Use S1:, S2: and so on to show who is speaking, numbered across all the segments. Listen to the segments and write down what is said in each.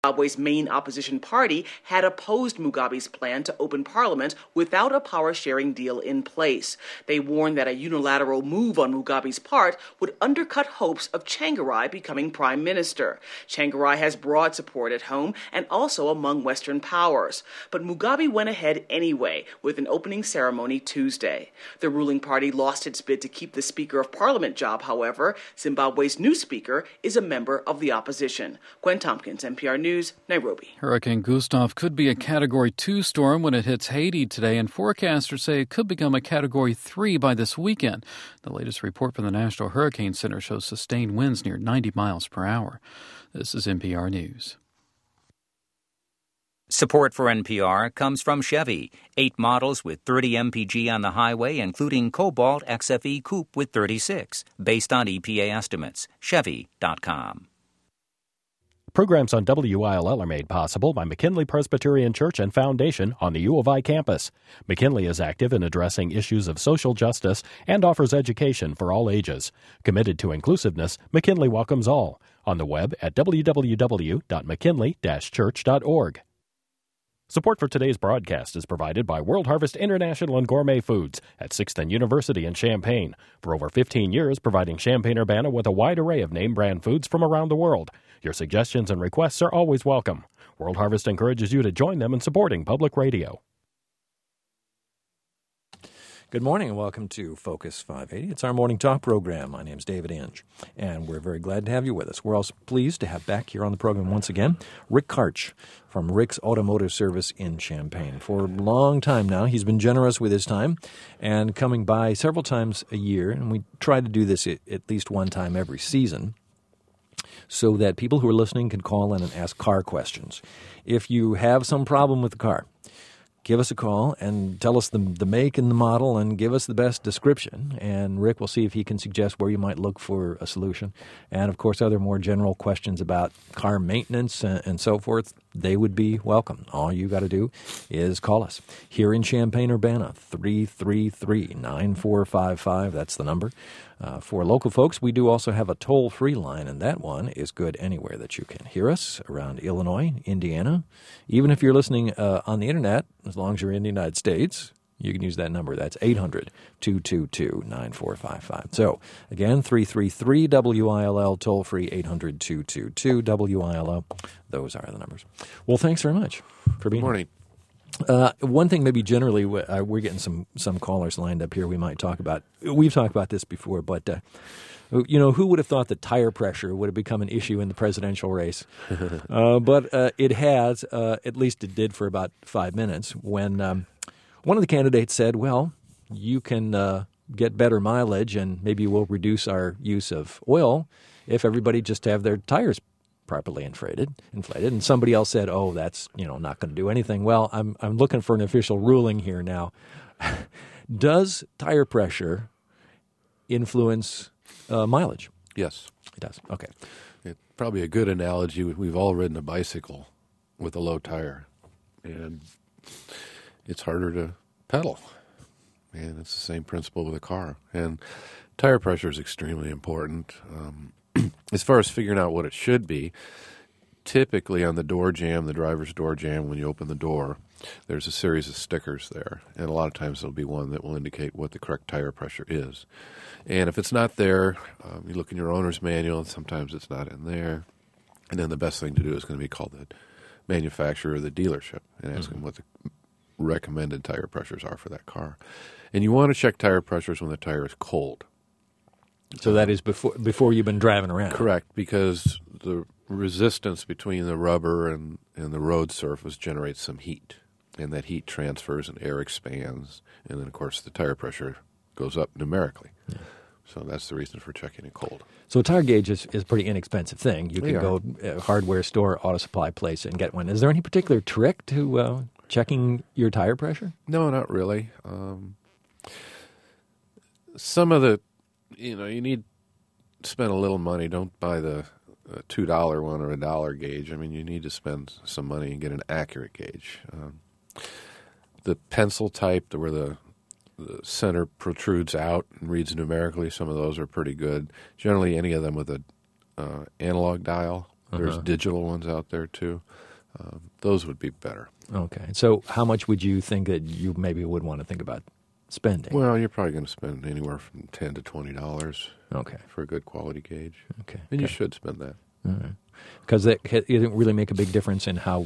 S1: Zimbabwe's main opposition party had opposed Mugabe's plan to open parliament without a power-sharing deal in place. They warned that a unilateral move on Mugabe's part would undercut hopes of Tsvangirai becoming prime minister. Tsvangirai has broad support at home and also among Western powers. But Mugabe went ahead anyway with an opening ceremony Tuesday. The ruling party lost its bid to keep the Speaker of Parliament job, however. Zimbabwe's new speaker is a member of the opposition. Gwen Tompkins, NPR News, Nairobi.
S2: Hurricane Gustav could be a Category 2 storm when it hits Haiti today, and forecasters say it could become a Category 3 by this weekend. The latest report from the National Hurricane Center shows sustained winds near 90 miles per hour. This is NPR News.
S3: Support for NPR comes from Chevy. 8 models with 30 mpg on the highway, including Cobalt XFE Coupe with 36, based on EPA estimates. Chevy.com.
S4: Programs on WILL are made possible by McKinley Presbyterian Church and Foundation on the U of I campus. McKinley is active in addressing issues of social justice and offers education for all ages. Committed to inclusiveness, McKinley welcomes all. On the web at www.mckinley-church.org. Support for today's broadcast is provided by World Harvest International and Gourmet Foods at 6th and University in Champaign. For over 15 years, providing Champaign-Urbana with a wide array of name-brand foods from around the world. Your suggestions and requests are always welcome. World Harvest encourages you to join them in supporting public radio.
S5: Good morning and welcome to Focus 580. It's our morning talk program. My name's David Inge, and we're very glad to have you with us. We're also pleased to have back here on the program once again Rick Karch from Rick's Automotive Service in Champaign. For a long time now, he's been generous with his time and coming by several times a year, and we try to do this at least one time every season, so that people who are listening can call in and ask car questions. If you have some problem with the car, give us a call and tell us the make and the model and give us the best description. And Rick will see if he can suggest where you might look for a solution. And, of course, other more general questions about car maintenance and so forth, they would be welcome. All you got to do is call us. Here in Champaign-Urbana, 333-9455. That's the number. For local folks, we do also have a toll-free line, and that one is good anywhere that you can hear us around Illinois, Indiana. Even if you're listening on the Internet, as long as you're in the United States, you can use that number. That's 800-222-9455. So, again, 333-WILL, toll-free, 800-222-WILL. Those are the numbers. Well, thanks very much for being here.
S6: Good morning.
S5: One thing maybe generally, we're getting some callers lined up here we might talk about. We've talked about this before, but, who would have thought that tire pressure would have become an issue in the presidential race? But it has, at least it did for about 5 minutes, when one of the candidates said, well, you can get better mileage and maybe we'll reduce our use of oil if everybody just have their tires properly inflated, and somebody else said, "Oh, that's not going to do anything." Well, I'm looking for an official ruling here now. Does tire pressure influence mileage?
S6: Yes,
S5: it does. Okay,
S6: it's probably a good analogy. We've all ridden a bicycle with a low tire, and it's harder to pedal. And it's the same principle with a car. And tire pressure is extremely important. As far as figuring out what it should be, typically on the door jamb, the driver's door jamb, when you open the door, there's a series of stickers there. And a lot of times there'll be one that will indicate what the correct tire pressure is. And if it's not there, you look in your owner's manual, and sometimes it's not in there. And then the best thing to do is going to be call the manufacturer or the dealership and ask them what the recommended tire pressures are for that car. And you want to check tire pressures when the tire is cold.
S5: So that is before you've been driving around.
S6: Correct, because the resistance between the rubber and the road surface generates some heat, and that heat transfers and air expands, and then, of course, the tire pressure goes up numerically. Yeah. So that's the reason for checking it cold.
S5: So a tire gauge is a pretty inexpensive thing. You can go hardware store, auto supply place, and get one. Is there any particular trick to checking your tire pressure?
S6: No, not really. Some of the you need to spend a little money. Don't buy the $2 one or $1 gauge. I mean, you need to spend some money and get an accurate gauge. The pencil type, where the center protrudes out and reads numerically, some of those are pretty good. Generally, any of them with an analog dial There's digital ones out there, too. Those would be better.
S5: Okay. So how much would you think that you maybe would want to think about spending?
S6: Well, you're probably going to spend anywhere from $10 to $20 for a good quality gauge.
S5: Okay.
S6: And you should spend that.
S5: All right. Because it didn't really make a big difference in how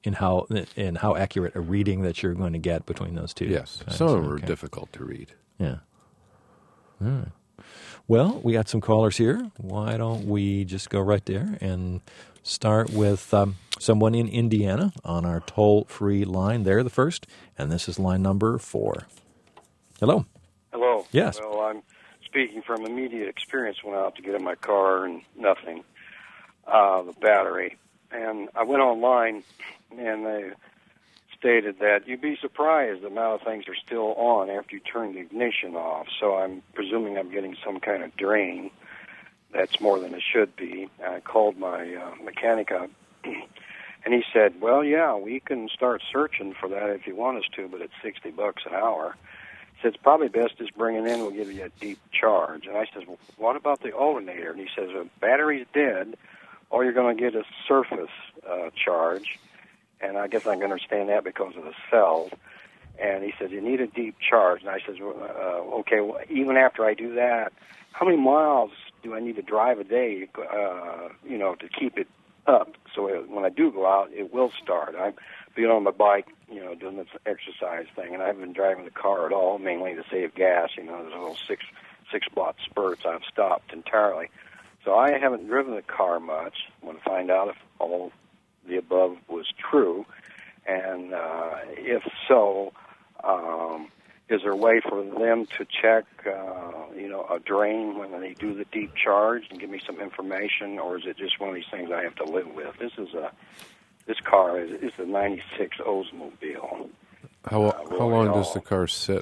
S5: accurate a reading that you're going to get between those two.
S6: Yes. Some of them are difficult to read.
S5: Yeah. All right. Well, we got some callers here. Why don't we just go right there and start with someone in Indiana on our toll-free line. They're the first, and this is line number 4. Hello.
S7: Hello.
S5: Yes.
S7: Well, I'm speaking from immediate experience. Went out to get in my car and nothing. The battery. And I went online, and they stated that you'd be surprised the amount of things are still on after you turn the ignition off. So I'm presuming I'm getting some kind of drain. That's more than it should be. I called my mechanic up, and he said, well, yeah, we can start searching for that if you want us to, but it's $60 an hour. He said, it's probably best just bring it in. We'll give you a deep charge. And I said, well, what about the alternator? And he says, the battery's dead, or you're going to get a surface charge. And I guess I can understand that because of the cells. And he says, you need a deep charge. And I says, okay, well, even after I do that, how many miles do I need to drive a day, to keep it up? So when I do go out, it will start. I'm being on my bike, doing this exercise thing, and I haven't been driving the car at all, mainly to save gas. There's little six-block spurts. I've stopped entirely. So I haven't driven the car much. I want to find out if all the above was true, and if so, is there a way for them to check, a drain when they do the deep charge and give me some information, or is it just one of these things I have to live with? This car is a '96 Oldsmobile.
S6: How long does the car sit?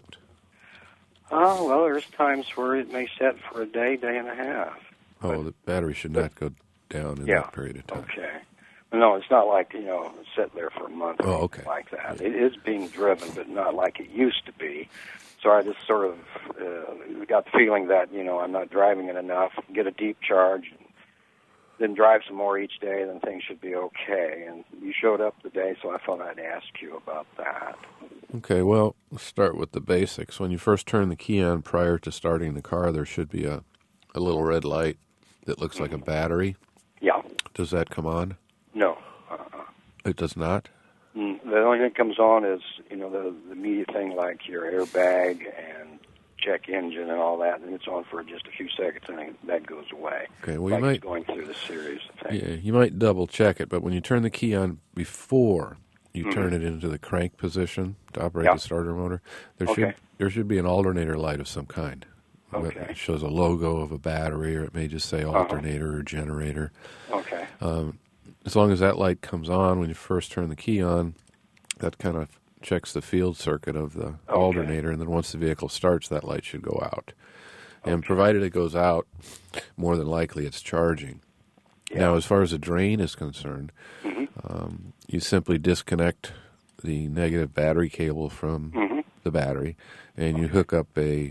S7: Well, there's times where it may sit for a day and a half.
S6: Oh, the battery should not go down in that period of time.
S7: Okay. No, it's not like, sit there for a month or
S6: okay.
S7: like that. It is being driven, but not like it used to be. So I just sort of got the feeling that, I'm not driving it enough, get a deep charge, then drive some more each day, then things should be okay. And you showed up today, so I thought I'd ask you about that.
S6: Okay, well, let's start with the basics. When you first turn the key on prior to starting the car, there should be a little red light that looks like a battery.
S7: Yeah.
S6: Does that come on?
S7: No.
S6: It does not?
S7: The only thing that comes on is, the immediate thing like your airbag and check engine and all that, and it's on for just a few seconds, and then that goes away.
S6: Okay, well,
S7: like
S6: you might
S7: going through the series of things.
S6: Yeah, you might double check it, but when you turn the key on before you turn it into the crank position to operate the starter motor, there should be an alternator light of some kind.
S7: Okay.
S6: It shows a logo of a battery, or it may just say alternator or generator.
S7: Okay.
S6: As long as that light comes on when you first turn the key on, that kind of checks the field circuit of the alternator, and then once the vehicle starts, that light should go out. And provided it goes out, more than likely it's charging. Yeah. Now, as far as the drain is concerned, you simply disconnect the negative battery cable from the battery, and you hook up a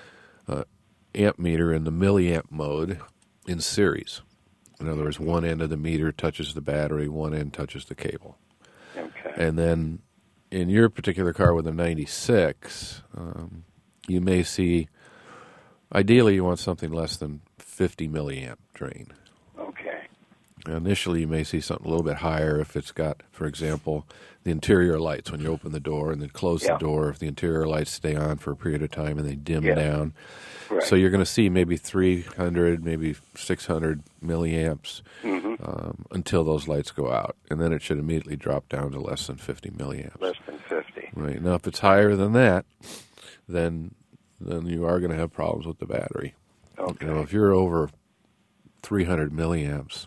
S6: amp meter in the milliamp mode in series. In other words, one end of the meter touches the battery, one end touches the cable.
S7: Okay.
S6: And then in your particular car with a 96, you may see, ideally you want something less than 50 milliamp drain.
S7: Okay.
S6: Initially you may see something a little bit higher if it's got, for example, the interior lights when you open the door and then close the door. If the interior lights stay on for a period of time and they dim down.
S7: Right.
S6: So you're going to see maybe 300, maybe 600 milliamps until those lights go out. And then it should immediately drop down to less than 50 milliamps.
S7: Less than 50.
S6: Right. Now, if it's higher than that, then you are going to have problems with the battery.
S7: Okay.
S6: If you're over 300 milliamps,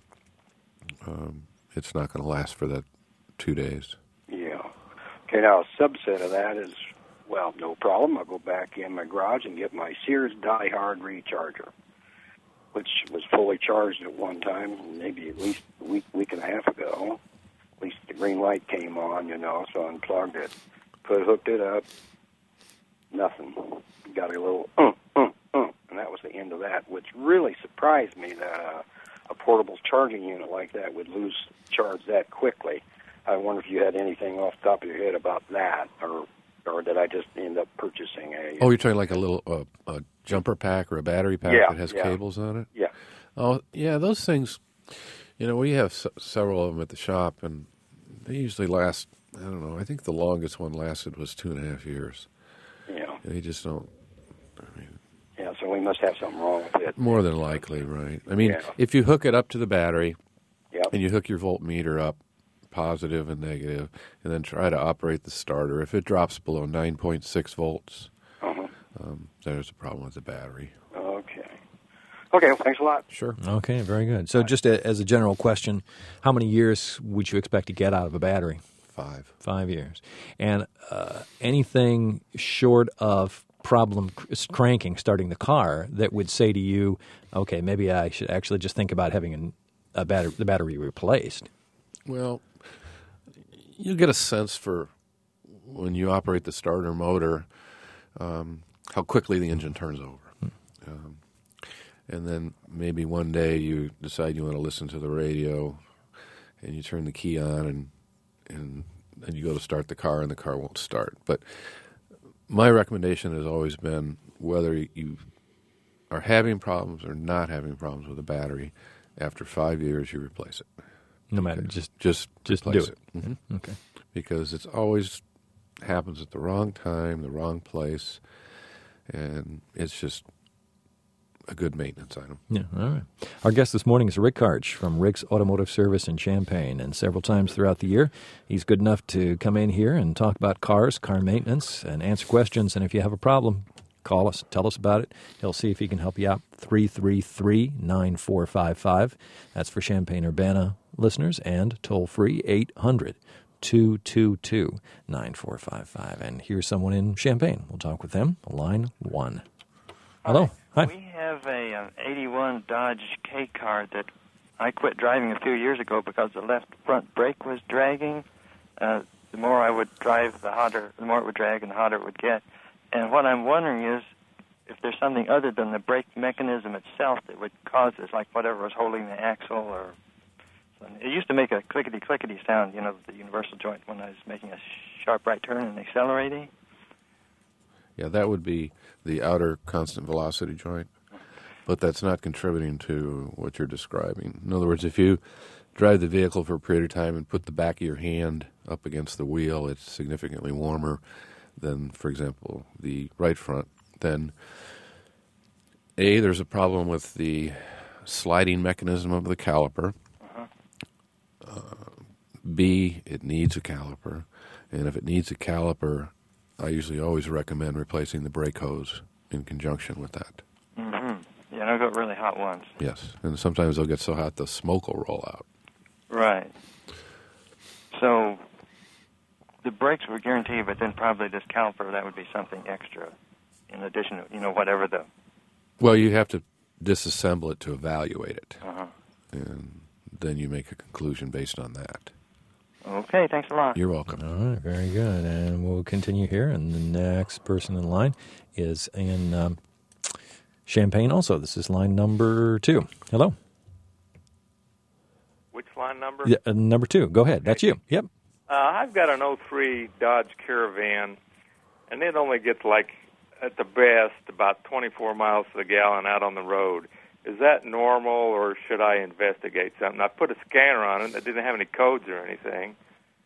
S6: it's not going to last for that 2 days.
S7: Yeah. Okay, now a subset of that is, well, no problem. I'll go back in my garage and get my Sears Die-Hard recharger, which was fully charged at one time, maybe at least a week and a half ago. At least the green light came on, so I unplugged it. Hooked it up. Nothing. Got a little, and that was the end of that, which really surprised me that a portable charging unit like that would lose charge that quickly. I wonder if you had anything off the top of your head about that, or did I just end up purchasing a...
S6: Oh, you're talking like a little a jumper pack or a battery pack that has cables on it?
S7: Yeah.
S6: Oh, yeah, those things, we have several of them at the shop, and they usually last, I don't know, I think the longest one lasted was 2.5 years.
S7: Yeah.
S6: They just don't,
S7: Yeah, so we must have something wrong with it.
S6: More than likely, right? I mean, if you hook it up to the battery, and you hook your voltmeter up, positive and negative, and then try to operate the starter. If it drops below 9.6 volts, there's a problem with the battery.
S7: Okay. Okay, well, thanks a lot.
S6: Sure.
S5: Okay, very good. So just as a general question, how many years would you expect to get out of a battery?
S6: 5.
S5: 5 years. And anything short of problem cranking, starting the car, that would say to you, okay, maybe I should actually just think about having the battery replaced?
S6: Well, you get a sense for when you operate the starter motor, how quickly the engine turns over. And then maybe one day you decide you want to listen to the radio, and you turn the key on, and then you go to start the car, and the car won't start. But my recommendation has always been, whether you are having problems or not having problems with the battery, after 5 years you replace it.
S5: No matter, just
S6: do
S5: it.
S6: Mm-hmm.
S5: Okay.
S6: Because it's always happens at the wrong time, the wrong place, and it's just a good maintenance item.
S5: Yeah, all right. Our guest this morning is Rick Karch from Rick's Automotive Service in Champaign, and several times throughout the year, he's good enough to come in here and talk about cars, car maintenance, and answer questions. And if you have a problem, call us, tell us about it. He'll see if he can help you out. 333-9455. That's for Champaign-Urbana listeners, and toll-free 800-222-9455. And here's someone in Champaign. We'll talk with them. Line 1. Hello. Hi.
S8: We have a 81 Dodge K car that I quit driving a few years ago because the left front brake was dragging. The more I would drive, the more it would drag and the hotter it would get. And what I'm wondering is if there's something other than the brake mechanism itself that would cause this, like whatever was holding the axle or something. It used to make a clickety-clickety sound, the universal joint when I was making a sharp right turn and accelerating.
S6: Yeah, that would be the outer constant velocity joint, but that's not contributing to what you're describing. In other words, if you drive the vehicle for a period of time and put the back of your hand up against the wheel, it's significantly warmer than, for example, the right front, then A, there's a problem with the sliding mechanism of the caliper. B, it needs a caliper, and if it needs a caliper, I usually always recommend replacing the brake hose in conjunction with that.
S8: Mm-hmm. Yeah, they'll get really hot ones.
S6: Yes, and sometimes they'll get so hot the smoke will roll out.
S8: Right. So the brakes were guaranteed, but then probably this caliper, that would be something extra in addition to, whatever the...
S6: Well, you have to disassemble it to evaluate it,
S8: Uh-huh.
S6: and then you make a conclusion based on that.
S8: Okay, thanks a lot.
S6: You're welcome.
S5: All right, very good. And we'll continue here. And the next person in line is in Champaign also. This is line number 2. Hello.
S9: Which line number?
S5: Yeah, number 2. Go ahead. That's you. Yep.
S9: I've got an 03 Dodge Caravan, and it only gets, at the best, about 24 miles to the gallon out on the road. Is that normal, or should I investigate something? I put a scanner on it that didn't have any codes or anything.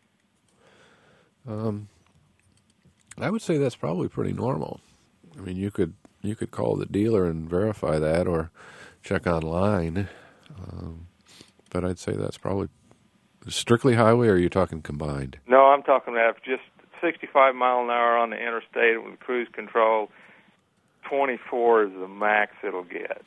S6: I would say that's probably pretty normal. I mean, you could call the dealer and verify that, or check online. But I'd say that's probably strictly highway, or are you talking combined?
S9: No, I'm talking about just 65 mile an hour on the interstate with cruise control. 24 is the max it'll get.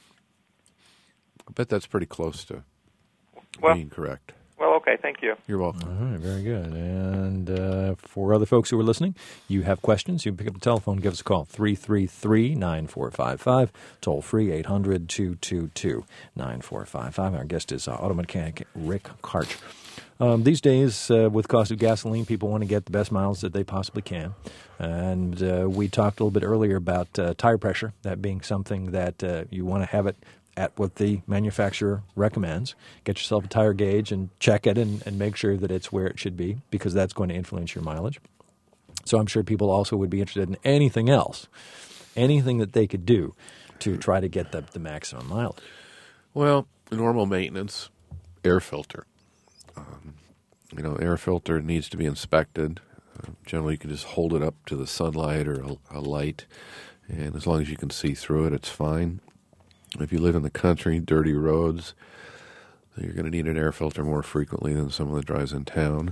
S6: I bet that's pretty close to being correct.
S9: Well, okay, thank you.
S6: You're welcome.
S5: All right, very good. And for other folks who are listening, you have questions, you can pick up the telephone, give us a call, 333-9455, toll free, 800-222-9455. Our guest is auto mechanic Rick Karch. These days, with cost of gasoline, people want to get the best miles that they possibly can. And we talked a little bit earlier about tire pressure, that being something that you want to have it at what the manufacturer recommends. Get yourself a tire gauge and check it and make sure that it's where it should be, because that's going to influence your mileage. So I'm sure people also would be interested in anything else, anything that they could do to try to get the maximum mileage.
S6: Well, normal maintenance, air filter. Air filter needs to be inspected. Generally, you can just hold it up to the sunlight or a light, and as long as you can see through it, it's fine. If you live in the country, dirty roads, you're going to need an air filter more frequently than someone that drives in town.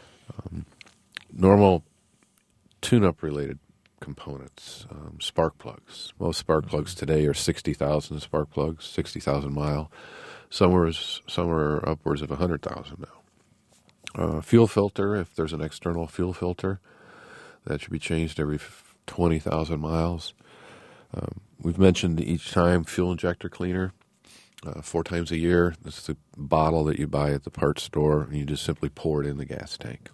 S6: Normal tune-up related components, spark plugs. Most spark plugs today are 60,000 spark plugs, 60,000 mile. Some are upwards of 100,000 now. Fuel filter, if there's an external fuel filter, that should be changed every 20,000 miles. We've mentioned each time fuel injector cleaner, 4 times a year. This is the bottle that you buy at the parts store, and you just simply pour it in the gas tank.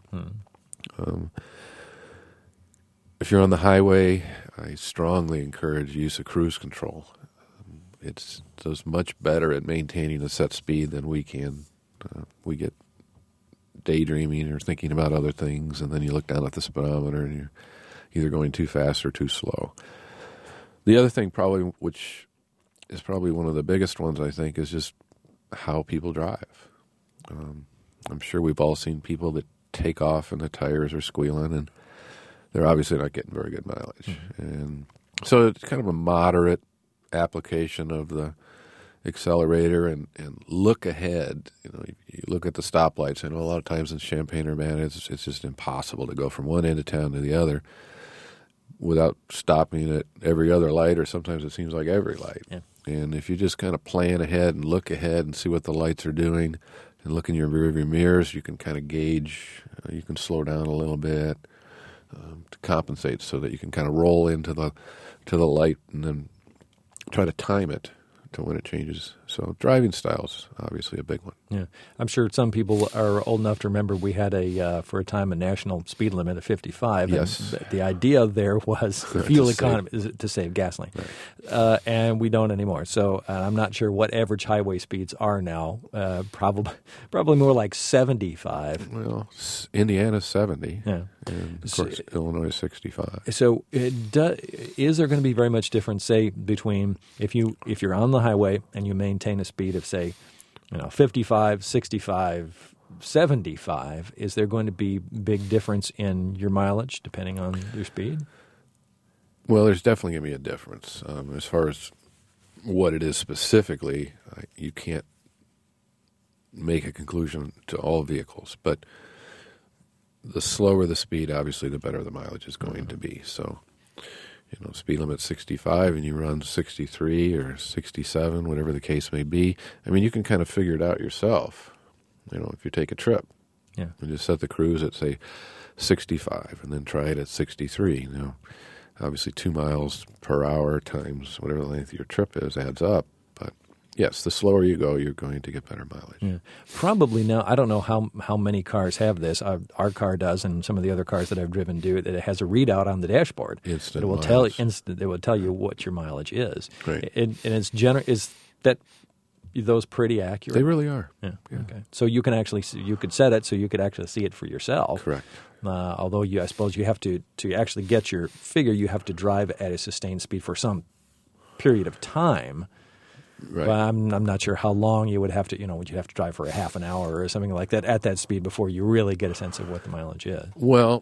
S6: If you're on the highway, I strongly encourage use of cruise control. It does much better at maintaining a set speed than we can. We get daydreaming or thinking about other things, and then you look down at the speedometer and you're either going too fast or too slow. The other thing probably, which is probably one of the biggest ones, I think, is just how people drive. I'm sure we've all seen people that take off and the tires are squealing, and they're obviously not getting very good mileage. And so it's kind of a moderate application of the accelerator and look ahead. You look at the stoplights. I know a lot of times in Champaign-Urbana, it's just impossible to go from one end of town to the other without stopping at every other light, or sometimes it seems like every light. Yeah. And if you just kind of plan ahead and look ahead and see what the lights are doing and look in your rearview mirrors, you can kind of gauge, you can slow down a little bit to compensate so that you can kind of roll into the light and then try to time it to when it changes. So driving style's obviously a big one.
S5: Yeah, I'm sure some people are old enough to remember we had for a time a national speed limit of 55.
S6: Yes.
S5: And the idea there was fuel economy, to save gasoline. Right. And we don't anymore. So I'm not sure what average highway speeds are now. Probably more like 75.
S6: Well, Indiana's 70.
S5: Yeah.
S6: And of course, Illinois is 65.
S5: So is there going to be very much difference, say, between if you're on the highway and you maintain a speed of, say, 55, 65, 75, is there going to be big difference in your mileage depending on your speed?
S6: Well, there's definitely going to be a difference. As far as what it is specifically, you can't make a conclusion to all vehicles. But the slower the speed, obviously, the better the mileage is going to be. So, speed limit 65 and you run 63 or 67, whatever the case may be. I mean, you can kind of figure it out yourself, if you take a trip.
S5: Yeah.
S6: And just set the cruise at, say, 65 and then try it at 63. Obviously 2 miles per hour times whatever the length of your trip is adds up. But yes, the slower you go, you're going to get better mileage.
S5: Yeah. Probably now, I don't know how many cars have this. Our car does, and some of the other cars that I've driven do, that it has a readout on the dashboard.
S6: Instant
S5: it will
S6: miles.
S5: It will tell you what your mileage is.
S6: Right.
S5: And is that those pretty accurate?
S6: They really are.
S5: Yeah. Okay. So you can actually you could set it so you could actually see it for yourself.
S6: Correct.
S5: Although I suppose you have to actually get your figure, you have to drive at a sustained speed for some period of time.
S6: Right.
S5: But I'm not sure how long you would have to, would you have to drive for a half an hour or something like that at that speed before you really get a sense of what the mileage is.
S6: Well,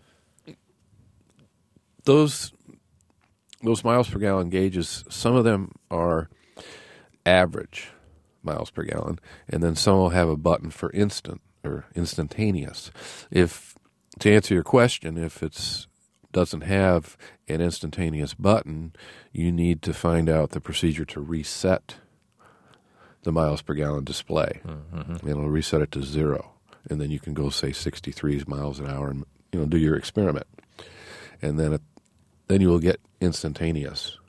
S6: those miles per gallon gauges, some of them are average miles per gallon, and then some will have a button for instant or instantaneous. To answer your question, if it doesn't have an instantaneous button, you need to find out the procedure to reset the miles per gallon display. Mm-hmm. And it'll reset it to 0. And then you can go, say, 63 miles an hour and do your experiment. And then you will get instantaneous.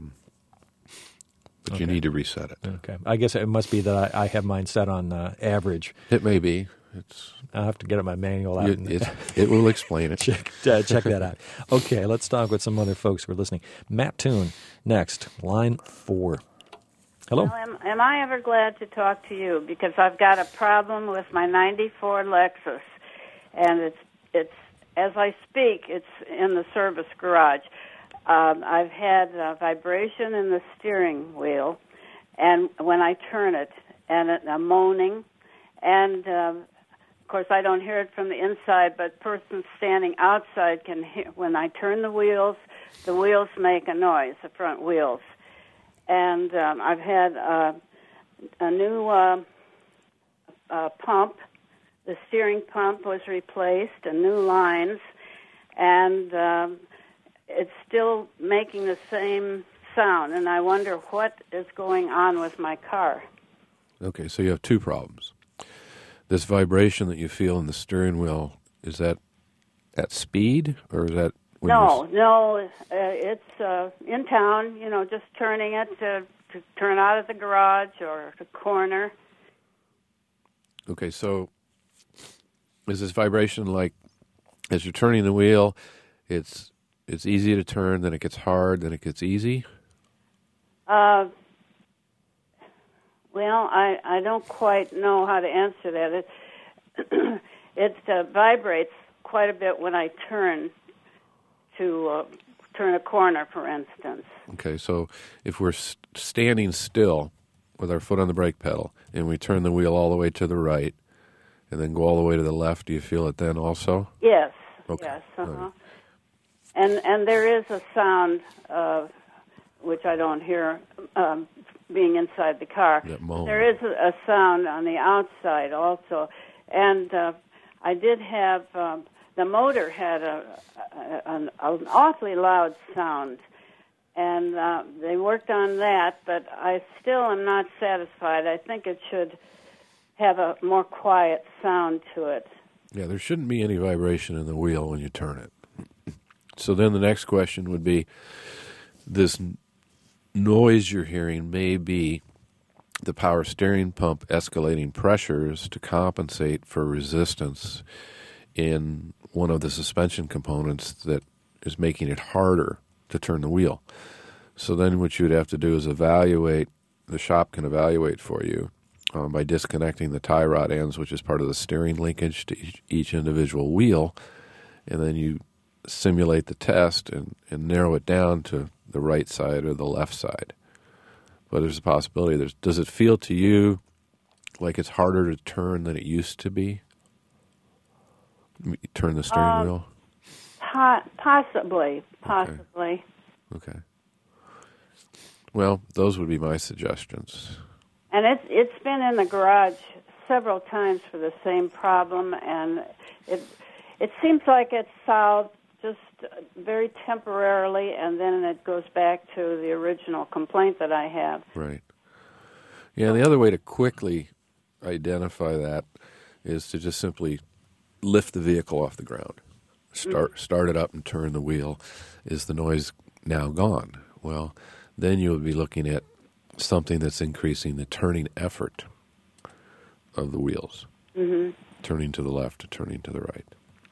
S6: But you need to reset it.
S5: Okay. I guess it must be that I have mine set on average.
S6: It may be.
S5: I'll have to get my manual out.
S6: It will explain it.
S5: Check that out. Okay, let's talk with some other folks who are listening. Matt Toon, next, line 4. Hello.
S10: Well, am I ever glad to talk to you? Because I've got a problem with my '94 Lexus, and it's as I speak, it's in the service garage. I've had a vibration in the steering wheel, and when I turn it, and a moaning, and of course I don't hear it from the inside, but persons standing outside can hear. When I turn the wheels make a noise, the front wheels. And I've had a new pump. The steering pump was replaced, and new lines, and it's still making the same sound. And I wonder what is going on with my car.
S6: Okay, so you have two problems. This vibration that you feel in the steering wheel, is that at speed, or is that...
S10: No, it's in town, just turning it to turn out of the garage or the corner.
S6: Okay, so is this vibration like as you're turning the wheel, it's easy to turn, then it gets hard, then it gets easy?
S10: Well, I don't quite know how to answer that. It vibrates quite a bit when I turn to turn a corner, for instance.
S6: Okay, so if we're standing still with our foot on the brake pedal and we turn the wheel all the way to the right and then go all the way to the left, do you feel it then also?
S10: Yes.
S6: Okay.
S10: Yes.
S6: Right.
S10: And there is a sound which I don't hear being inside the car. There is a sound on the outside also, and I did have. The motor had an awfully loud sound, and they worked on that, but I still am not satisfied. I think it should have a more quiet sound to it.
S6: Yeah, there shouldn't be any vibration in the wheel when you turn it. So then the next question would be, this noise you're hearing may be the power steering pump escalating pressures to compensate for resistance in one of the suspension components that is making it harder to turn the wheel. So then what you would have to do is evaluate, the shop can evaluate for you by disconnecting the tie rod ends, which is part of the steering linkage to each individual wheel, and then you simulate the test and narrow it down to the right side or the left side. But there's a possibility. Does it feel to you like it's harder to turn than it used to be? Turn the steering wheel?
S10: Possibly.
S6: Okay. Well, those would be my suggestions.
S10: And it's been in the garage several times for the same problem, and it seems like it's solved just very temporarily, and then it goes back to the original complaint that I have.
S6: Right. Yeah, and the other way to quickly identify that is to just simply lift the vehicle off the ground, start it up and turn the wheel. Is the noise now gone? Well, then you would be looking at something that's increasing the turning effort of the wheels, turning to the left or turning to the right.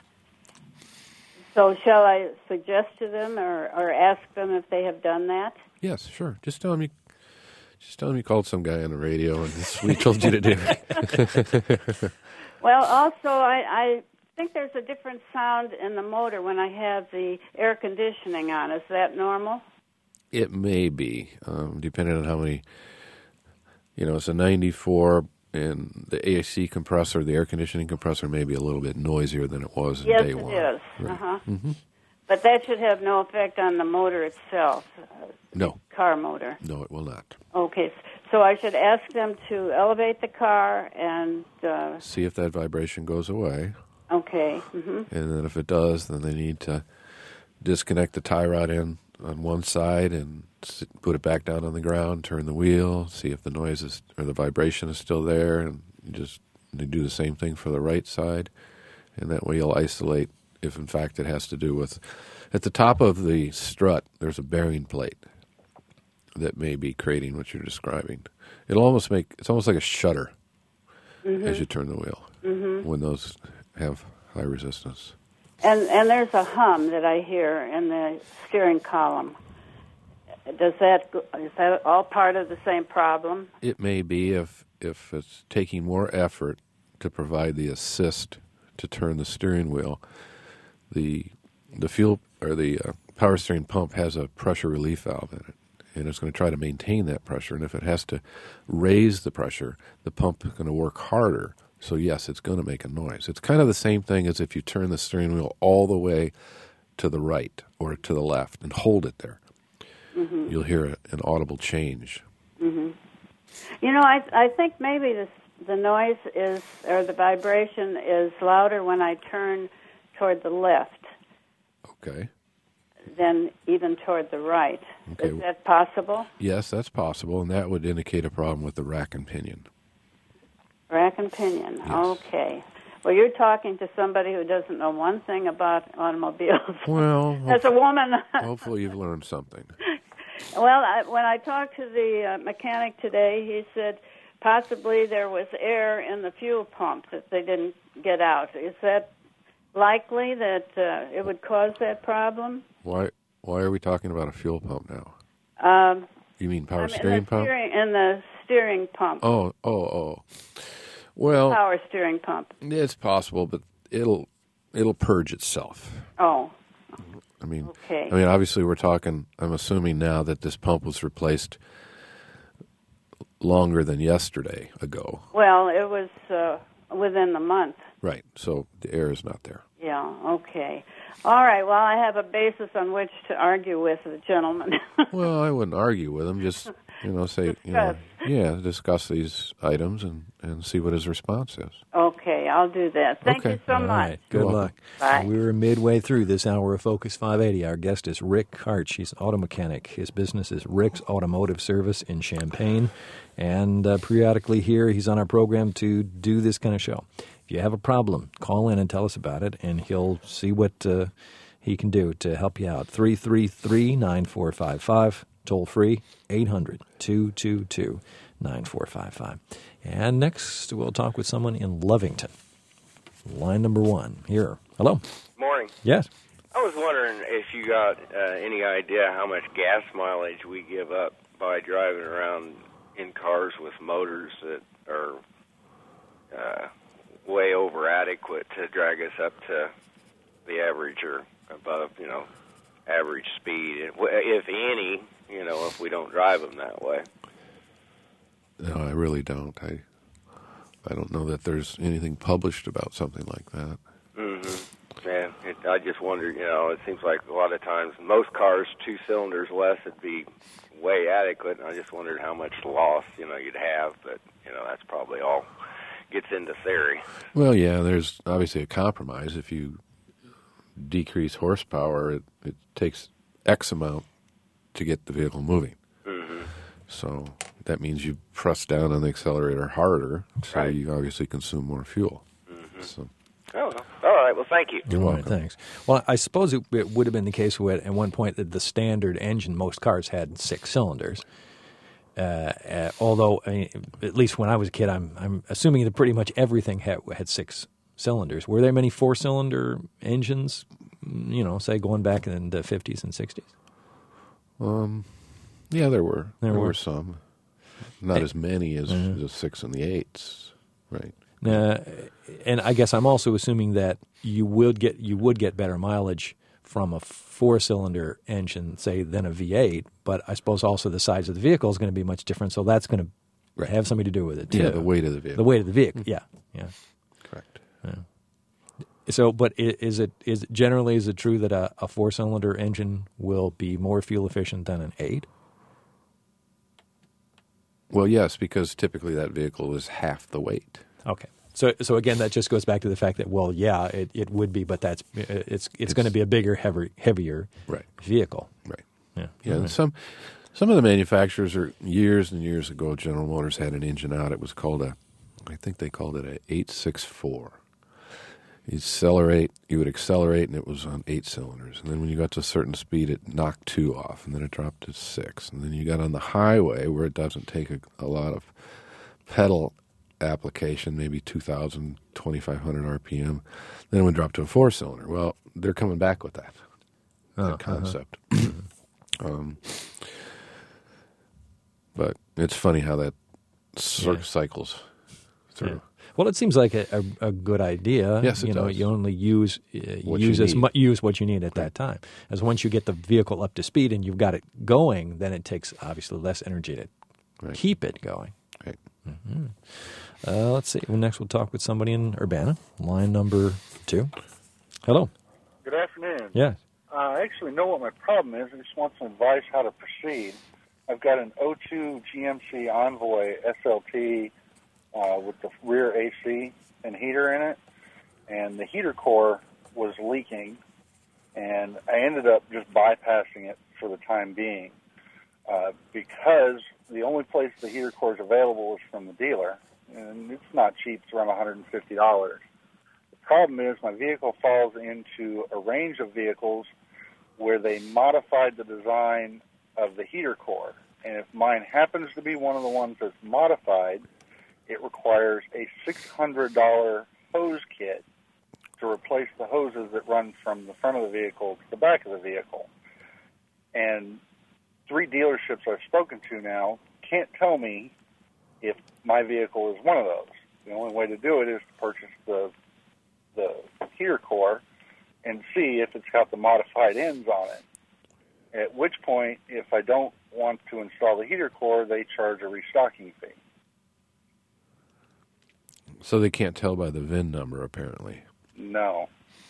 S10: So shall I suggest to them or ask them if they have done that?
S6: Yes, sure. Just tell them you called some guy on the radio and we told you to do it.
S10: Well, also, I think there's a different sound in the motor when I have the air conditioning on. Is that normal?
S6: It may be, depending on how many, it's a 94, and the AC compressor, the air conditioning compressor, may be a little bit noisier than it was in day one.
S10: Yes, it is.
S6: Right.
S10: But that should have no effect on the motor itself.
S6: No.
S10: Car motor.
S6: No, it will not.
S10: Okay, so I should ask them to elevate the car and...
S6: see if that vibration goes away.
S10: Okay.
S6: And then if it does, then they need to disconnect the tie rod end on one side and put it back down on the ground, turn the wheel, see if the noise is, or the vibration is still there, and they do the same thing for the right side. And that way you'll isolate if in fact it has to do with, at the top of the strut, there's a bearing plate that may be creating what you're describing. It's almost like a shutter as you turn the wheel when those have high resistance.
S10: And there's a hum that I hear in the steering column. is that all part of the same problem?
S6: It may be if it's taking more effort to provide the assist to turn the steering wheel. The fuel or the power steering pump has a pressure relief valve in it, and it's going to try to maintain that pressure. And if it has to raise the pressure, the pump is going to work harder. So yes, it's going to make a noise. It's kind of the same thing as if you turn the steering wheel all the way to the right or to the left and hold it there. Mm-hmm. You'll hear an audible change.
S10: Mm-hmm. You know, I think maybe the noise is, or the vibration is louder when I turn toward the left.
S6: Okay.
S10: Than even toward the right. Okay. Is that possible?
S6: Yes, that's possible, and that would indicate a problem with the rack and pinion.
S10: Rack and pinion.
S6: Yes.
S10: Okay. Well, you're talking to somebody who doesn't know one thing about automobiles.
S6: Well,
S10: as a woman.
S6: Hopefully you've learned something.
S10: Well, when I talked to the mechanic today, he said possibly there was air in the fuel pump that they didn't get out. Is that likely that it would cause that problem?
S6: Why are we talking about a fuel pump now? You mean power steering pump?
S10: In the steering pump.
S6: Oh. Well,
S10: power steering pump.
S6: It's possible, but it'll purge itself.
S10: Oh.
S6: I mean,
S10: okay.
S6: Obviously we're talking, I'm assuming now that this pump was replaced longer than yesterday ago.
S10: Well, it was within the month.
S6: Right, so the air is not there.
S10: Yeah, okay. All right, well, I have a basis on which to argue with the gentleman.
S6: Well, I wouldn't argue with him, just, say, discuss these items and see what his response is.
S10: Okay, I'll do that. Thank you so much.
S5: Right. Good luck.
S10: Bye.
S5: We're midway through this hour of Focus 580. Our guest is Rick Karch. He's an auto mechanic. His business is Rick's Automotive Service in Champaign. And periodically here, he's on our program to do this kind of show. If you have a problem, call in and tell us about it, and he'll see what he can do to help you out. 333-9455, toll free, 800-222-9455. And next, we'll talk with someone in Lovington. Line number 1 here. Hello.
S11: Morning.
S5: Yes.
S11: I was wondering if you got any idea how much gas mileage we give up by driving around in cars with motors that are way over adequate to drag us up to the average or above, average speed, if any, if we don't drive them that way.
S6: No, I really don't. I don't know that there's anything published about something like that.
S11: Mm-hmm. Yeah, I just wondered, it seems like a lot of times, most cars, 2 cylinders less would be way adequate, and I just wondered how much loss, you'd have, but, that's probably all gets into theory.
S6: Well, yeah, there's obviously a compromise. If you decrease horsepower, it takes X amount to get the vehicle moving.
S11: Mm-hmm.
S6: So that means you press down on the accelerator harder, so
S11: right.
S6: You obviously consume more fuel.
S11: Mm-hmm.
S6: So.
S11: Oh, all right. Well, thank you.
S6: You're welcome.
S5: Thanks. Well, I suppose it would have been the case at one point that the standard engine, most cars had 6 cylinders. Although, at least when I was a kid, I'm assuming that pretty much everything had 6 cylinders. Were there many 4-cylinder engines, say going back in the 50s and 60s?
S6: Yeah, there were. There were some. Not as many as the 6 and the 8s, right?
S5: And I guess I'm also assuming that you would get better mileage from a 4-cylinder engine, say, than a V8. But I suppose also the size of the vehicle is going to be much different, so that's going to have something to do with it too.
S6: Yeah, the weight of the vehicle.
S5: The weight of the vehicle. Yeah.
S6: Correct.
S5: Yeah. So, but is it true that a 4-cylinder engine will be more fuel efficient than an 8?
S6: Well, yes, because typically that vehicle is half the weight.
S5: Okay. So again, that just goes back to the fact that, well, yeah, it would be, but it's going to be a bigger, heavier vehicle.
S6: Right.
S5: Yeah.
S6: Yeah. Right. Some of the manufacturers years and years ago, General Motors had an engine out. It was called I think they called it a 864. You would accelerate, and it was on 8 cylinders. And then when you got to a certain speed, it knocked 2 off, and then it dropped to 6. And then you got on the highway where it doesn't take a lot of pedal application, maybe 2,000, 2,500 RPM. Then it would drop to a 4-cylinder. Well, they're coming back with that concept. But it's funny how that cycles through.
S5: Yeah. Well, it seems like a good idea.
S6: Yes, it does.
S5: You only use what you need at that time. As once you get the vehicle up to speed and you've got it going, then it takes obviously less energy to keep it going.
S6: Right.
S5: Mm-hmm. Let's see. Well, next we'll talk with somebody in Urbana. Line number 2. Hello.
S12: Good afternoon.
S5: Yes.
S12: I actually know what my problem is. I just want some advice how to proceed. I've got an 02 GMC Envoy SLT with the rear AC and heater in it, and the heater core was leaking, and I ended up just bypassing it for the time being because the only place the heater core is available is from the dealer, and it's not cheap. It's around $150. The problem is my vehicle falls into a range of vehicles where they modified the design of the heater core, and if mine happens to be one of the ones that's modified, it requires a $600 hose kit to replace the hoses that run from the front of the vehicle to the back of the vehicle. And 3 dealerships I've spoken to now can't tell me if my vehicle is one of those. The only way to do it is to purchase the heater core and see if it's got the modified ends on it. At which point, if I don't want to install the heater core, they charge a restocking fee.
S6: So they can't tell by the VIN number, apparently.
S12: No.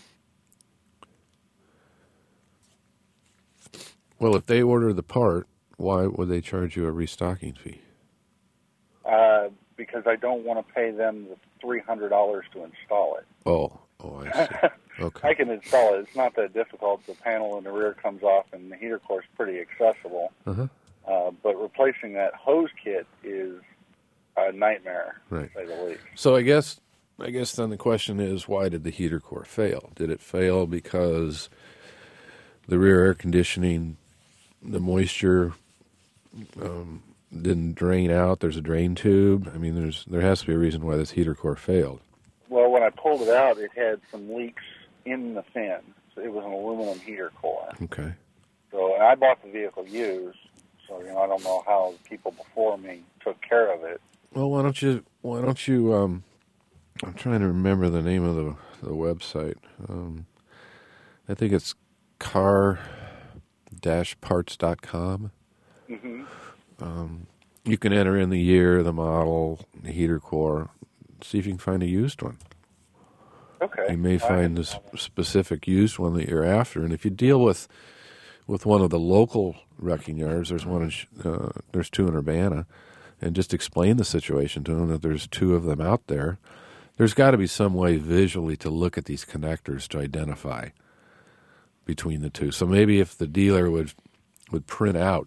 S6: Well, if they order the part, why would they charge you a restocking fee?
S12: Because I don't want to pay them the $300 to install it.
S6: Oh, I see. Okay.
S12: I can install it. It's not that difficult. The panel in the rear comes off, and the heater core is pretty accessible.
S6: Uh-huh.
S12: But replacing that hose kit is a nightmare,
S6: right,
S12: to say the least.
S6: So I guess then the question is, why did the heater core fail? Did it fail because the rear air conditioning, the moisture didn't drain out? There's a drain tube. I mean, there has to be a reason why this heater core failed.
S12: Well, when I pulled it out, it had some leaks in the fin. So it was an aluminum heater core.
S6: Okay.
S12: So I bought the vehicle used. So I don't know how people before me took care of it.
S6: Well, why don't you? I'm trying to remember the name of the website. I think it's car-parts.com.
S12: Mm-hmm.
S6: You can enter in the year, the model, the heater core. See if you can find a used one.
S12: Okay.
S6: You may find the specific used one that you're after, and if you deal with one of the local wrecking yards, there's there's 2 in Urbana, and just explain the situation to them that there's 2 of them out there. There's got to be some way visually to look at these connectors to identify between the 2. So maybe if the dealer would print out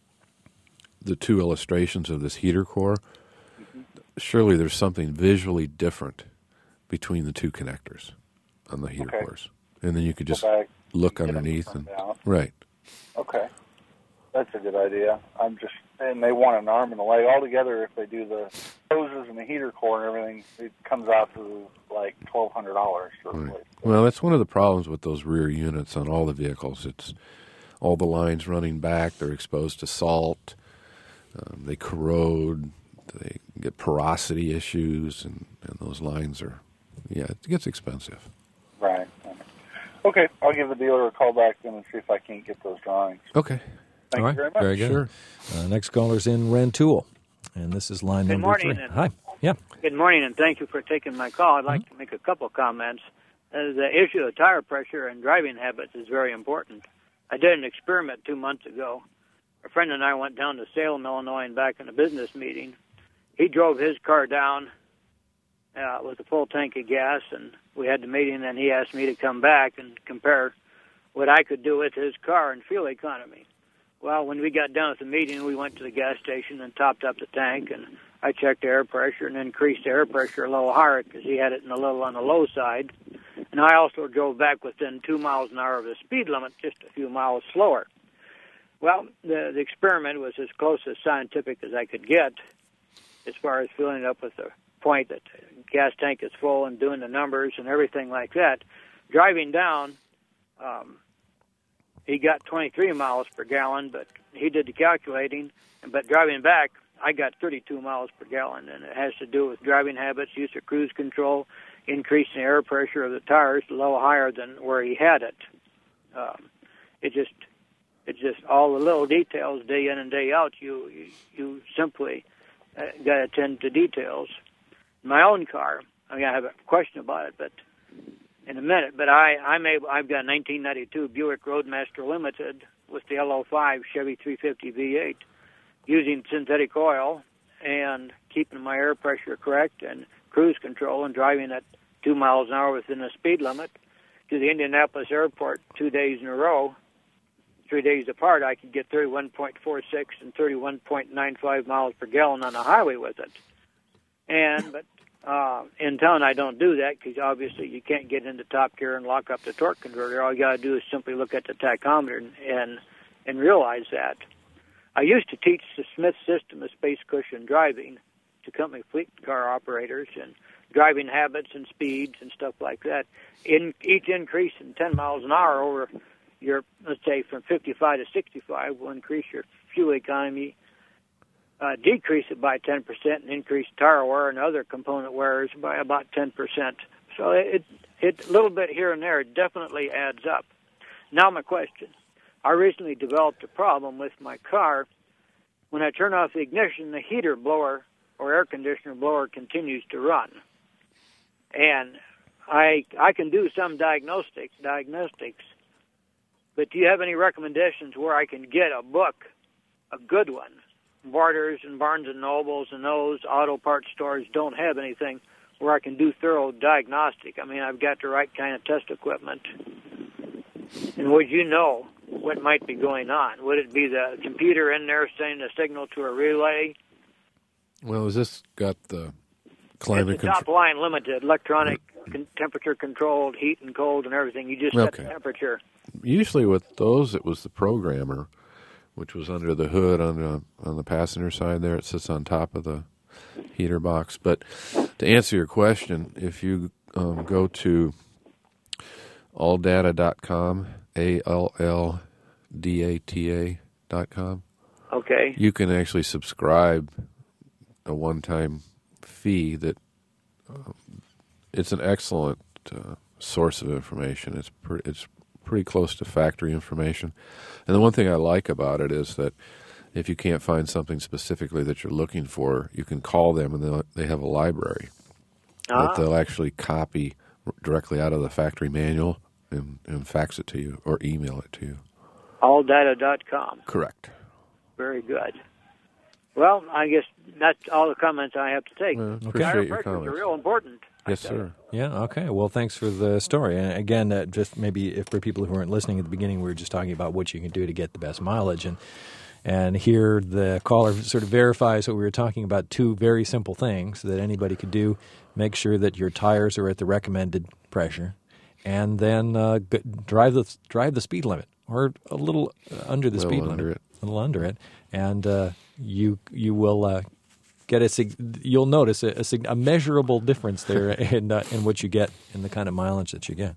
S6: the 2 illustrations of this heater core, surely there's something visually different between the 2 connectors on the heater cores. And then you could just look underneath. Right.
S12: Okay. That's a good idea. And they want an arm and a leg. Altogether, if they do the hoses and the heater core and everything, it comes out to like $1,200 to replace.
S6: Right. Well, that's one of the problems with those rear units on all the vehicles. It's all the lines running back. They're exposed to salt. They corrode. They get porosity issues, and those lines are, it gets expensive.
S12: Right. Okay, I'll give the dealer a call back then and see if I can't get those drawings.
S6: Okay.
S12: Thank you very much.
S5: Very good.
S6: Sure.
S5: Next caller's in Rantoul, and this is line number 3. Hi. Yeah.
S13: Good morning, and thank you for taking my call. I'd like to make a couple comments. The issue of tire pressure and driving habits is very important. I did an experiment 2 months ago. A friend and I went down to Salem, Illinois, and back in a business meeting. He drove his car down with a full tank of gas, and we had the meeting, and he asked me to come back and compare what I could do with his car and fuel economy. Well, when we got done with the meeting, we went to the gas station and topped up the tank, and I checked the air pressure and increased the air pressure a little higher because he had it a little on the low side. And I also drove back within 2 miles an hour of the speed limit, just a few miles slower. Well, the experiment was as close as scientific as I could get as far as filling it up with the point that the gas tank is full and doing the numbers and everything like that. Driving down, he got 23 miles per gallon, but he did the calculating. But driving back, I got 32 miles per gallon, and it has to do with driving habits, use of cruise control, increasing the air pressure of the tires a little higher than where he had it. It's just all the little details, day in and day out. You simply got to attend to details. My own car, I have a question about it, but in a minute. But I've got a 1992 Buick Roadmaster Limited with the LO5 Chevy 350 V8, using synthetic oil and keeping my air pressure correct and cruise control and driving at 2 miles an hour within the speed limit to the Indianapolis airport 2 days in a row. 3 days apart, I could get 31.46 and 31.95 miles per gallon on the highway with it. But in town, I don't do that because obviously you can't get into top gear and lock up the torque converter. All you got to do is simply look at the tachometer and realize that. I used to teach the Smith system of space cushion driving to company fleet car operators and driving habits and speeds and stuff like that. In each increase in 10 miles an hour over your, let's say, from 55 to 65 will increase your fuel economy, decrease it by 10%, and increase tire wear and other component wears by about 10%. So it a little bit here and there definitely adds up. Now my question. I recently developed a problem with my car. When I turn off the ignition, the heater blower or air conditioner blower continues to run. And I can do some diagnostics, but do you have any recommendations where I can get a book, a good one? Borders and Barnes & Nobles and those auto parts stores don't have anything where I can do thorough diagnostic. I mean, I've got the right kind of test equipment. And would you know what might be going on? Would it be the computer in there sending a signal to a relay?
S6: Well, has this got the climate control?
S13: It's a top-line limited, electronic, temperature-controlled, heat and cold and everything. You just set the temperature.
S6: Usually with those, it was the programmer, which was under the hood on the passenger side there. It sits on top of the heater box. But to answer your question, if you go to alldata.com, ALLDATA.com,
S13: okay,
S6: you can actually subscribe a one-time fee that it's an excellent source of information. It's pretty close to factory information. And the one thing I like about it is that if you can't find something specifically that you're looking for, you can call them and they have a library that they'll actually copy directly out of the factory manual and fax it to you or email it to you.
S13: Alldata.com.
S6: Correct.
S13: Very good. Well, I guess that's all the comments I have to take.
S6: Appreciate your comments.
S13: Are real important.
S6: Yes, sir.
S5: Yeah, okay. Well, thanks for the story. And again, just maybe if for people who weren't listening at the beginning, we were just talking about what you can do to get the best mileage. And here the caller sort of verifies what we were talking about, two very simple things that anybody could do. Make sure that your tires are at the recommended pressure, and then drive the speed limit, or a little under the speed limit. A little under it. And you will get you'll notice a measurable difference there in what you get in the kind of mileage that you get.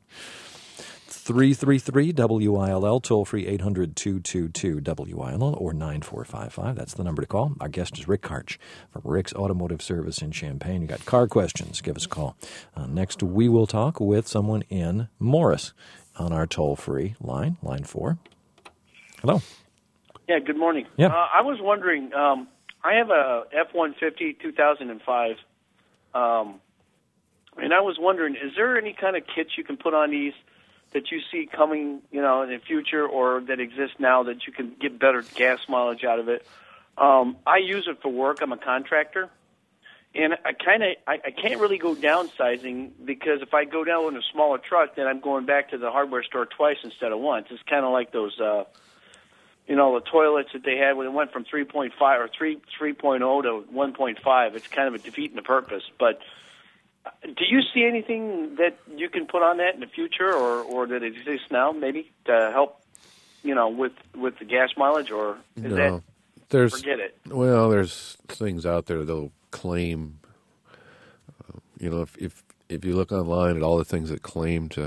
S5: 333-WILL, toll-free 800-222-WILL, or 9455. That's the number to call. Our guest is Rick Karch from Rick's Automotive Service in Champaign. You got car questions, give us a call. Next, we will talk with someone in Morris on our toll-free line 4. Hello.
S14: Yeah, good morning.
S5: Yeah.
S14: I was wondering, I have a F-150 2005, and I was wondering, is there any kind of kits you can put on these that you see coming, in the future, or that exist now that you can get better gas mileage out of it? I use it for work. I'm a contractor, and I can't really go downsizing, because if I go down with a smaller truck, then I'm going back to the hardware store twice instead of once. It's kind of like those, the toilets that they had when it went from 3.5 or 3.0 to 1.5. It's kind of a defeating the purpose, but. Do you see anything that you can put on that in the future, or that exists now, maybe to help, with the gas mileage, or is that forget it?
S6: Well, there's things out there that'll claim. If you look online at all the things that claim to